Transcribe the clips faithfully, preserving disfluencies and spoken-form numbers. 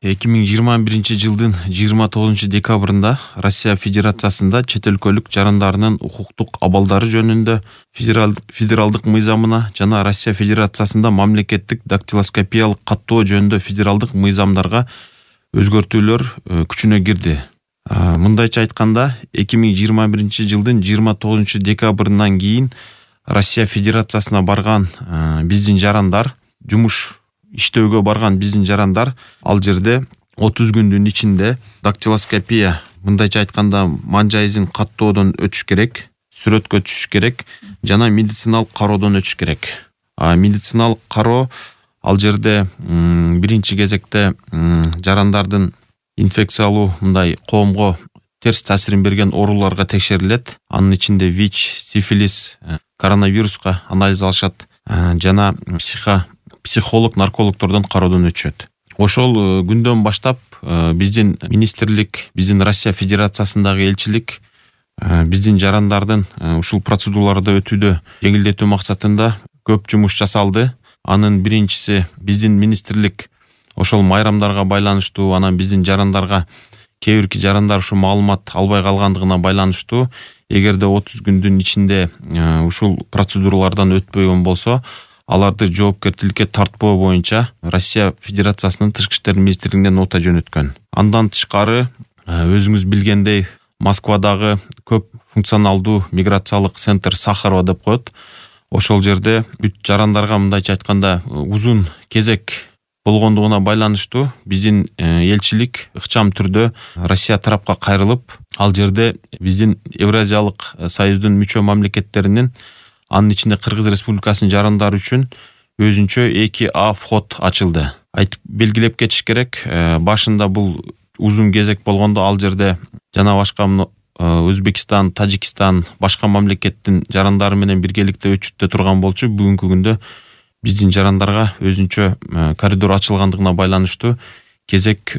эки миң жыйырма биринчи жылдын жыйырма тогузунчу декабрында Россия Федерациясында чет өлкөлүк жарандарынын укуктук абалдары жөнүндө федералдык мыйзамына жана Россия Федерациясында мамлекеттик дактилоскопиялык каттоо жөнүндө федералдык мыйзамдарга өзгөртүүлөр күчүнө кирди. Мындайча айтканда, эки миң жыйырма биринчи жылдын жыйырма тогузунчу декабрынан кийин Россия Федерациясына барган биздин жарандар, жумуш иштөөгө барган биздин жарандар ал жерде отуз күндүн ичинде дактилоскопия, мындайча айтканда манжа изин каттоодон өтүш керек, сүрөткө түшүш керек жана медициналык кароодон өтүш керек. А медициналык кароо ал жерде биринчи кезекте жарандардын инфекциялуу мындай коомго терс таасирин берген ооруларга текшерилет. Анын ичинде ВИЧ, сифилис, коронавируска анализ алышат жана психо психолог, наркологдордон кароодон өтүшөт. Ошол күндөн баштап биздин министрлик, биздин Россия Федерациясындагы элчилик биздин жарандардын ушул процедураларды өтүүдө жеңилдетүү максатында көп жумуш жасалды. Анын биринчиси биздин министрлик ошол майрамдарга байланыштуу, анан биздин жарандарга кээ бирки жарандар ушу маалымат албай калгандыгына байланыштуу, эгерде отуз күндүн ичинде ушул процедуралардан өтпөгөн болсо, аларды жоопкерчиликке тартпоо боюнча Россия Федерациясынын Тышкы иштер министрлигинен нота жөнөткөн. Андан тышкары, өзүңүз билгендей, Москвадагы көп функционалдуу миграциялык центр Сахарова деп коет. Ошол жерде бүт жарандарга мындайча айтканда узун кезек болгондугуна байланыштуу биздин элчилик ыкчам түрдө Россия тарапка кайрылып, ал жерде биздин Евразиялык союздун мүчө мамлекеттеринин, анын ичинде Кыргыз Республикасынын жарандары үчүн өзүнчө эки А вход ачылды. Айтып белгилеп кетиш керек, башында бул узун кезек болгондо ал жерде жана башка Өзбекстан, Тажикстан, башка мамлекеттин жарандары менен биргеликте өчүттө турган болчу. Бүгүнкү күндө биздин жарандарга өзүнчө коридор ачылгандыгына байланыштуу кезек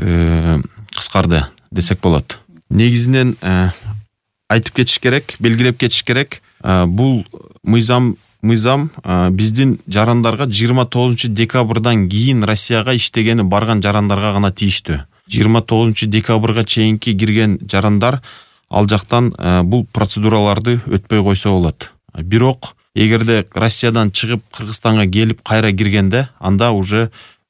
кыскарды десек болот. Негизинен айтып кетиш керек, белгилеп кетиш керек, бул мыйзам мыйзам биздин жарандарга жыйырма тогузунчу декабрдан кийин Россияга иштегени барган жарандарга гана тийиштүү. жыйырма тогузунчу декабрга чейинки кирген жарандар ал жактан бул процедураларды өтпөй койсо болот. Бирок эгерде Россиядан чыгып Кыргызстанга келип кайра киргенде, анда уже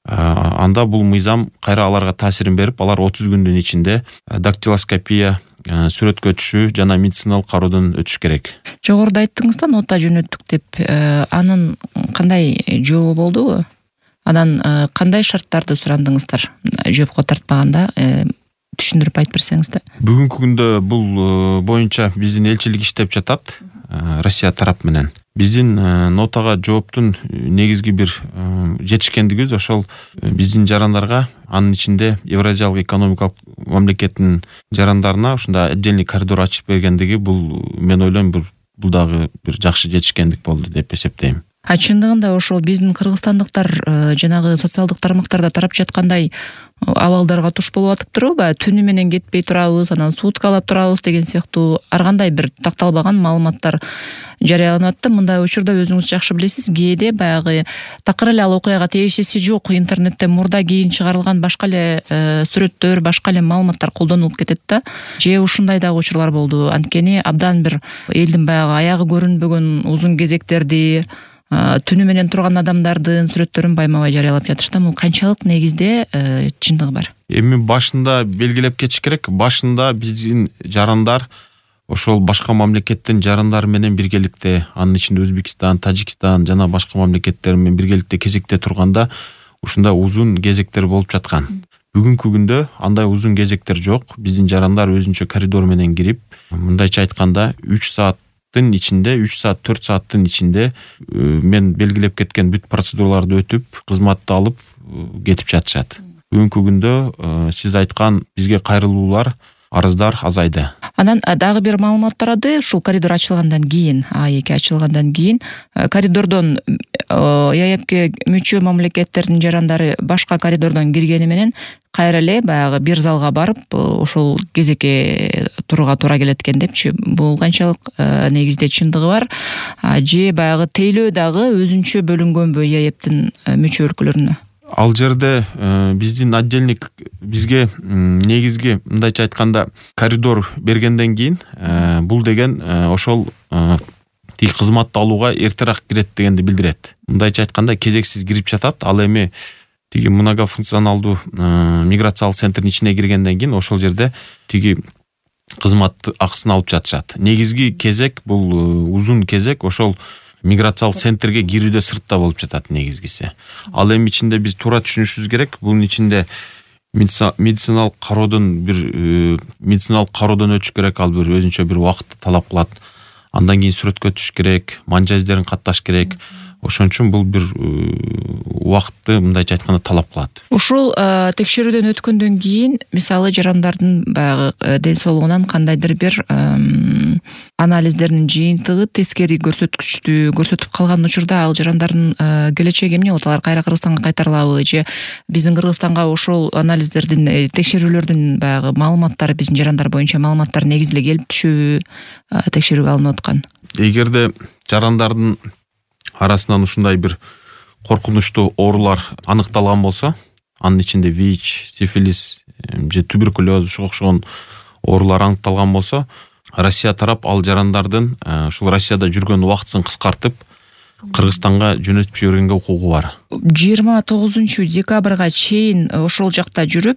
анда бул мыйзам кайра аларга таасирин берип, алар отуз күндүн ичинде дактилоскопия, сүрөткө түшүү жана медициналык кароодон өтүш керек. Жогоруда айттыңыз да, нота жөнөттүк деп. Анын кандай жообу болду? Анан кандай шарттарды сурандыңыздар? Жоопко тартпаганда түшүндүрүп айтып берсеңиз да. Бүгүнкү күндө бул боюнча биздин элчилик иштеп жатат Россия тарап менен. Биздин нотага жооптун негизги бир жетишкендиги ошол биздин жарандарга, анын ичинде Евразиялык экономикалык мамлекеттин жарандарына ушундай отдельный коридор ачып бергендиги, бул мен ойлойм бул дагы бир жакшы жетишкендик болду деп эсептейм. А чындыгында ошол биздин кыргызстандыктар жанагы социалдык тармактарда тарап жаткандай абалдарга туш болуп атыптырбы? Түнү менен кетпей турабыз, анан суткалап турабыз деген сыяктуу ар кандай бир такталбаган маалыматтар жарыяланып атты. Мындай учурда өзүңүз жакшы билесиз, кээде баягы такыр эле ал окуяга тиешеси жок интернетте мурда кийин чыгарылган башка эле сүрөттөр, башка эле маалыматтар колдонулуп кетет да. Же ушундай дагы учурлар болду. Анткени абдан бир элдин баягы аягы көрүнбөгөн узун кезектерди, түнү менен турган адамдардын сүрөттөрүн байма-бай жарыялап жатышты. Бул канчалык негизде чындыгы бар? Эми башында белгилеп кетиш керек. Башында биздин жарандар ошол башка мамлекеттин жарандары менен биргеликте, анын ичинде Өзбекстан, Тажикстан жана башка мамлекеттер менен биргеликте кезекте турганда ушундай узун кезектер болуп жаткан. Бүгүнкү күндө андай узун кезектер жок. Биздин жарандар өзүнчө коридор менен кирип, мындайча айтканда үч сааттын ичинде, үч саат, төрт сааттын ичинде мен белгилеп кеткен бүт процедураларды өтүп, кызматты алып кетип жатышат. Бүгүнкү күндө сиз айткан бизге кайрылуулар, арыздар азайды. Анан дагы бир маалымат тарады. Ушул коридор ачылгандан кийин, А эки ачылгандан кийин коридордон ЕАЭПке мүчө мамлекеттердин жарандары башка коридордон киргени менен кайра эле баягы бир залга барып ошол кезекке турууга туура келет экен депчи. Бул канчалык негизде чындыгы бар? Же баягы тейлөө дагы өзүнчө бөлүнгөнбү ЕАЭПтин мүчө өлкөлөрүнө? Ал жерде биздин отдельный бизге негизги мындайча айтканда коридор бергенден кийин бул деген ошол тиги кызматты алууга эртерээк кирет дегенди билдирет. Мындайча айтканда кезексиз кирип жатат. Ал эми тиги многофункционалдуу миграциялык центрдин ичине киргенден кийин ошол жерде тиги кызмат акысын алып жатышат. Негизги кезек бул узун кезек ошол миграциялык центрге кирүүдө сыртта болуп жатат негизгиси. Ал эми ичинде биз туура түшүнүшүбүз керек. Бунун ичинде медициналык кароодон бир медициналык кароодон өтүш керек. Ал бир өзүнчө бир убакытты талап кылат. Андан кийин сүрөткө түшүш керек, манжа издерин катташ керек. Ошон үчүн бул бир убакытты мындайча айтканда талап кылат. Ушул текшерүүдөн өткөндөн кийин мисалы жарандардын баягы ден соолугунан кандайдыр бир анализдердин жыйынтыгы тескери көрсөткүчтү көрсөтүп калган учурда ал жарандардын келечеги эмне болот? Алар кайра Кыргызстанга кайтарылабы же биздин Кыргызстанга ошол анализдердин текшерүүлөрдүн баягы маалыматтары биздин жарандар боюнча маалыматтар негизи эле келип түшөбү текшерүүгө алынып аткан? Эгерде жарандардын арасынан ушундай бир коркунучтуу оорулар аныкталган болсо, анын ичинде ВИЧ, сифилис же туберкулез ушуга окшогон оорулар аныкталган болсо, Россия тарап ал жарандардын ушул Россияда жүргөн убактысын кыскартып Кыргызстанга жөнөтүп жибергенге укугу бар. жыйырма тогузунчу декабрга чейин ошол жакта жүрүп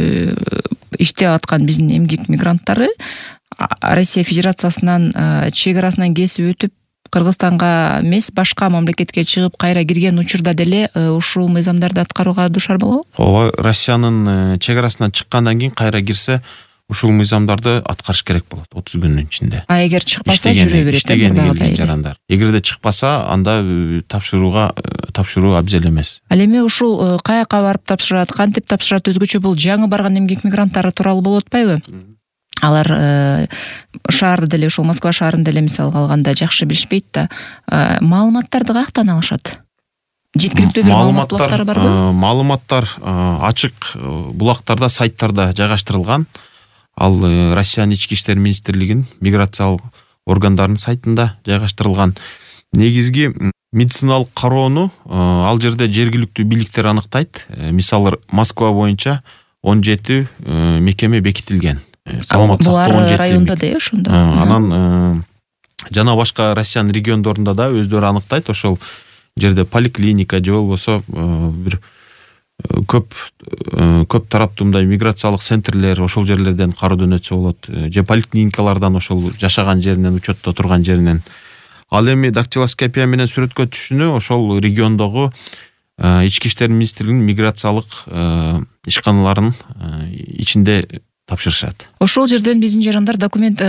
иштеп аткан биздин эмгек мигранттары Россия Федерациясынан чек арасынан кесип өтүп Кыргызстанга эмес башка мамлекетке чыгып кайра кирген учурда деле ушул мыйзамдарды аткарууга дуушар болобу? Ооба, Россиянын чек арасынан чыккандан кийин кайра кирсе ушул мыйзамдарды аткарыш керек болот отуз күндүн ичинде. А эгер чыкпаса жүрө берет иштегени жарандар. Эгерде чыкпаса, анда тапшырууга тапшыруу абзел эмес. Ал эми ушул каяка барып тапшырат, кантип тапшырат, өзгөчө бул жаңы барган эмгек мигранттары тууралуу болуп атпайбы? Алар шаарды деле, ушул Москва шаарын деле мисалга алганда жакшы билишпейт да. Маалыматтарды каяктан алышат? Жеткиликтүү бир маалымат булактары барбы? Маалыматтар ачык булактарда, сайттарда жайгаштырылган. Ал Россиянын ички иштер министрлигинин миграциялык органдарынын сайтында жайгаштырылган. Негизги медициналык кароону ал жерде жергиликтүү бийликтер аныктайт. Мисалы Москва боюнча он жети мекеме бекитилген. Саламат сактоо районда да ошондо. Анан жана башка Россиянын региондорунда да өздөрү аныктайт. Ошол жерде поликлиника же болбосо бир көп көп тараптуу мындай миграциялык центрлер ошол жерлерден кароодон өтсө болот. Же поликлиникалардан ошол жашаган жеринен, учетто турган жеринен. Ал эми дактилоскопия менен сүрөткө түшүүнү ошол региондогу ички иштер министрлигинин миграциялык ишканаларынын ичинде тапшырышат. Ошол жерден биздин жарандар документ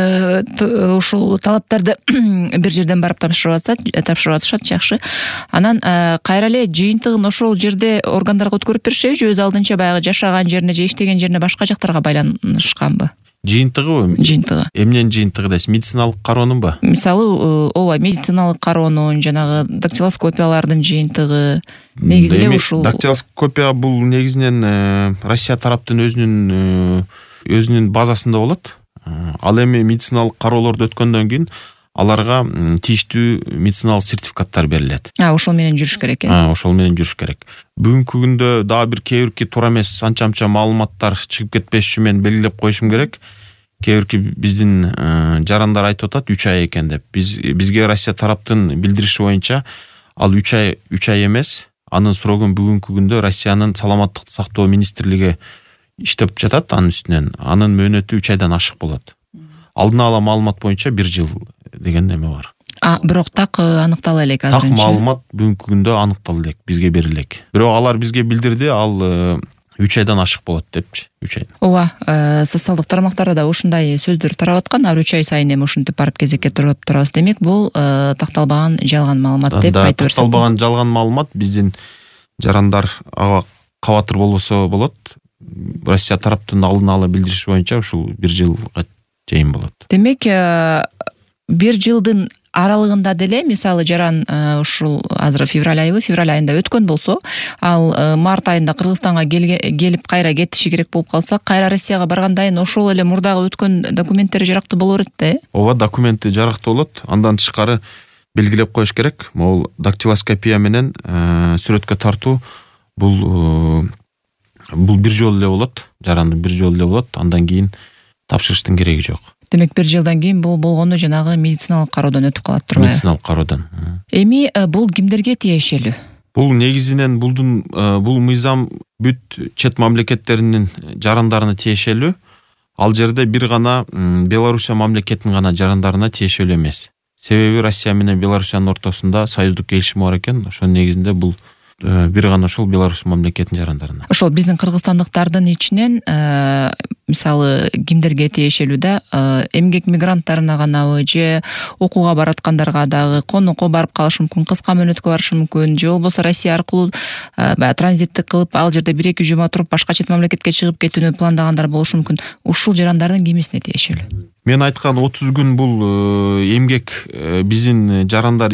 ошол талаптарды бир жерден барып тапшырып атышат, тапшырып атышат, жакшы. Анан кайра эле жыйынтыгын ошол жерде органдарга өткөрүп беришеби же өз алдынча баягы жашаган жерине же иштеген жерине башка жактарга байланышканбы? Жыйынтыгыбы? Жыйынтыгы. Эмненин жыйынтыгы дейсиз? Медициналык кароонунбу? Мисалы, ооба, медициналык кароонун, жанагы дактилоскопиялардын жыйынтыгы. Негизи эле ушул. Дактилоскопия бул негизинен Россия тараптын өзүнүн өзүнүн базасында болот. Ал эми медициналык кароолорду өткөндөн кийин аларга тийиштүү медициналык сертификаттар берилет. А, ошол менен жүрүш керек э? А, ошол менен жүрүш керек. Бүгүнкү күндө дагы бир кээ бирки туура эмес анча-мынча маалыматтар чыгып кетпеш үчүн мен белгилеп коюшум керек. Кээ бирки биздин жарандар айтып атат үч ай экен деп. Биз бизге Россия тараптын билдириши боюнча ал үч ай үч ай эмес. Анын срогун бүгүнкү күндө Россиянын саламаттыкты сактоо министрлиги иштеп жатат анын үстүнөн. Анын мөөнөтү үч айдан ашык болот. Алдын ала маалымат боюнча бир жыл деген неме бар. А, бирок так аныктала элек азырынча. Так маалымат бүгүнкү күндө аныктала элек, бизге берилек. Бирок алар бизге билдирди, ал үч айдан ашык болот депчи, үч ай. Ооба, социалдык тармактарда да ушундай сөздөр тарап аткан, ар үч ай сайын эми ушинтип барып кезекке туруп турабыз. Демек, бул такталбаган жалган маалымат деп айтып берсек. Такталбаган жалган маалымат, биздин жарандар ага кабатыр болбосо болот. Россия тараптын алдын ала билдириши боюнча ушул бир жылга чейин болот. Демек, бир жылдын аралыгында деле, мисалы жаран ушул азыр февраль айыбы, февраль айында өткөн болсо, ал март айында Кыргызстанга келип кайра кетиши керек болуп калса, кайра Россияга баргандайын ошол эле мурдагы өткөн документтери жарактуу боло берет да, э? Ооба, документи жарактуу болот. Андан тышкары белгилеп коюш керек. Могул дактилоскопия менен сүрөткө тартуу бул бул бир жолу эле болот, жаранды бир жолу эле болот, андан кийин тапшырыштын кереги жок. Демек бир жылдан кийин бул болгону жанагы медициналык кароодон өтүп калат турбайбы? Медициналык кароодон. Эми бул кимдерге тиешелүү? Бул негизинен булдун бул мыйзам бүт чет мамлекеттеринин жарандарына тиешелүү. Ал жерде бир гана Белоруссия мамлекетинин гана жарандарына тиешелүү эмес. Себеби Россия менен Белоруссиянын ортосунда союздук келишим бар экен. Ошонун негизинде бул бир гана ошол Беларусь мамлекетинин жарандарына. Ошол биздин кыргызстандыктардын ичинен мисалы кимдерге тиешелүү да, эмгек мигранттарына ганабы же окууга бараткандарга дагы, конокко барып калышы мүмкүн, кыска мөөнөткө барышы мүмкүн, же болбосо Россия аркылуу баягы транзиттик кылып ал жерде бир эки жума туруп башка чет мамлекетке чыгып кетүүнү пландагандар болушу мүмкүн. Ушул жарандардын кимисине тиешелүү? Мен айткан отуз күн бул эмгек биздин жарандар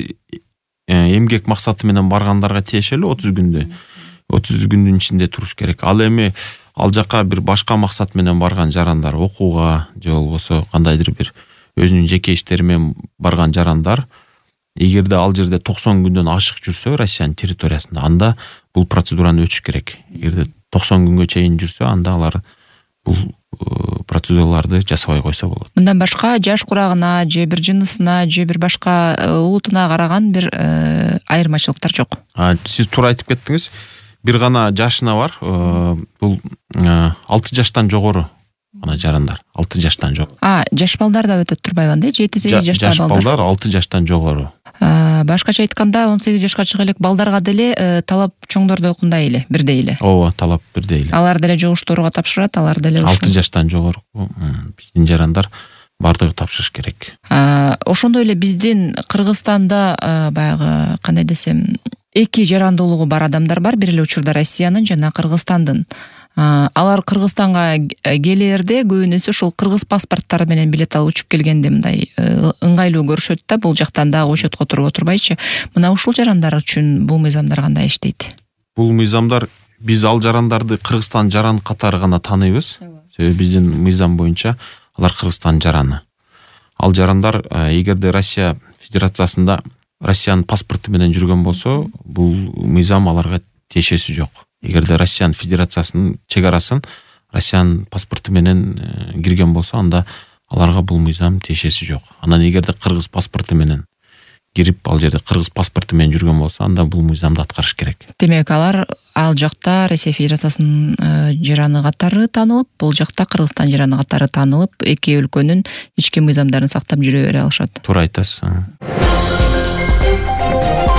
эмгек максаты менен баргандарга тиешелүү. отуз күндө отуз күндүн ичинде туруш керек. Ал эми ал жака бир башка максат менен барган жарандар, окууга же болбосо кандайдыр бир өзүнүн жеке иштери менен барган жарандар, эгерде ал жерде токсон күндөн ашык жүрсө Россиянын территориясында, анда бул процедураны өтүш керек. Эгерде токсон күнгө чейин жүрсө, анда алар бул процедураларды жасабай койсо болот. Мындан башка жаш курагына же бир жынысына же бир башка улутуна караган бир айырмачылыктар жок. Сиз туура айтып кеттиңиз. Бир гана жашына бар. Бул алты жаштан жогору гана жарандар. алты жаштан жок. А, жаш балдар да өтөт турбайбы анда? жети сегиз жаштагы балдар? Жаш балдар алты жаштан жогору. Башкача айтканда он сегиз жашка чыга элек балдарга деле талап чоңдордокундай эле, бирдей эле. Ооба, талап бирдей эле. Алар деле жугуштууга тапшырат, алар деле алты жаштан жогору биздин жарандар бардыгы тапшырыш керек. Ошондой эле биздин Кыргызстанда баягы кандай десем, эки жарандуулугу бар адамдар бар, бир эле учурда Россиянын жана Кыргызстандын. Алар Кыргызстанга келээрде көбүнөсү ушул кыргыз паспорттары менен билет алып учуп келгенде мындай ыңгайлуу көрүшөт да, бул жактан дагы учетко туруп отурбайчы. Мына ушул жарандар үчүн бул мыйзамдар кандай иштейт? Бул мыйзамдар биз ал жарандарды Кыргызстан жараны катары гана тааныйбыз. Себеби биздин мыйзам боюнча алар Кыргызстан жараны. Ал жарандар эгерде Россия Федерациясында Россиянын паспорту менен жүргөн болсо, бул мыйзам аларга тиешеси жок. Эгерде Россиянын Федерациясынын чек арасын Россиянын паспорту менен кирген болсо, анда аларга бул мыйзам тиешеси жок. Анан эгерде кыргыз паспорту менен кирип, ал жерде кыргыз паспорту менен жүргөн болсо, анда бул мыйзамды аткарыш керек. Демек алар ал жакта Россия Федерациясынын жараны катары таанылып, бул жакта Кыргызстан жараны катары таанылып, эки өлкөнүн ички мыйзамдарын сактап жүрө бере алышат. Туура айтасыз.